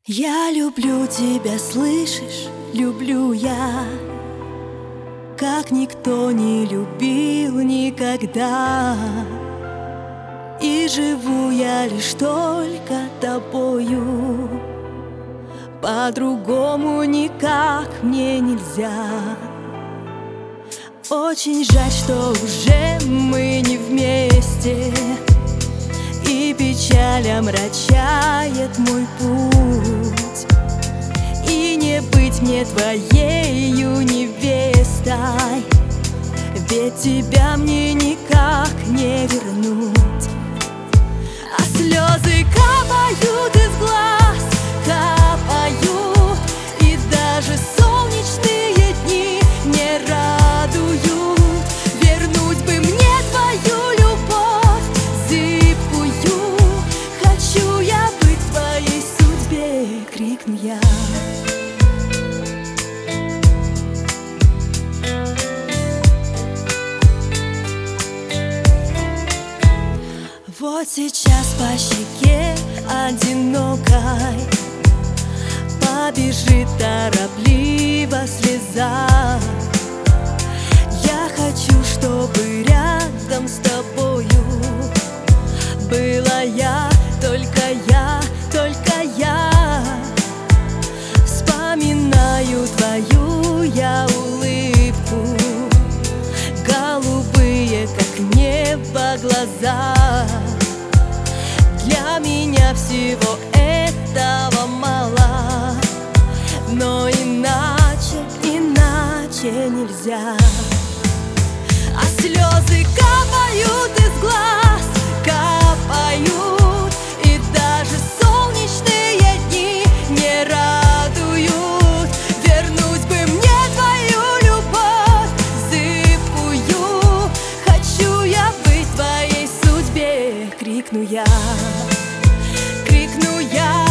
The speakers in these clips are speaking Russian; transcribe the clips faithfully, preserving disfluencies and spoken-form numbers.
Я люблю тебя, слышишь, люблю я, как никто не любил никогда. И живу я лишь только тобою, по-другому никак мне нельзя. Очень жаль, что уже мы не вместе, и печаль омрачает мой путь. И не быть мне твоею невестой, ведь тебя мне никак не вернуть. А слезы капают из глаз, капают, и даже солнечные дни не радуют. Вернуть бы мне твою любовь зыбкую, хочу я быть в твоей судьбе, крикну я. Вот сейчас по щеке одинокой побежит торопливо слеза. Я хочу, чтобы рядом с тобою была я, только я, только я. Вспоминаю твою я улыбку, голубые, как небо, глаза. Для меня всего этого мало, но иначе, иначе нельзя. А слезы капают из глаз, капают, и даже солнечные дни не радуют. Вернуть бы мне твою любовь зыбкую, хочу я быть в твоей судьбе, крикну я. Крикну я.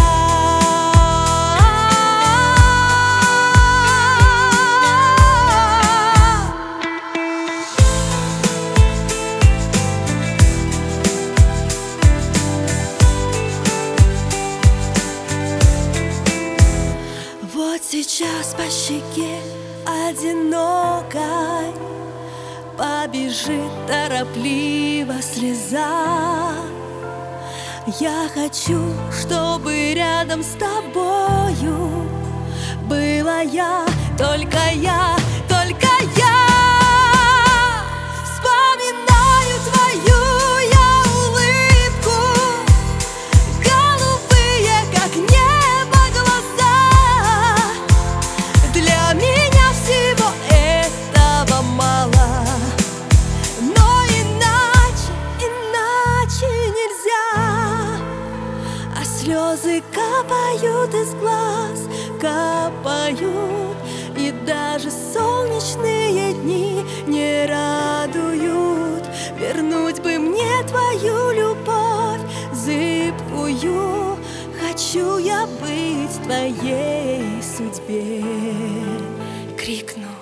Вот сейчас по щеке одинокой побежит торопливо слеза. Я хочу, чтобы рядом с тобою была я, только я, только я. Вспоминаю твою я улыбку, голубые, как небо, глаза. Для меня всего этого мало, но иначе, иначе нельзя. А слезы капают из глаз, капают, и даже солнечные дни не радуют. Вернуть бы мне твою любовь зыбкую, хочу я быть в твоей судьбе, крикну.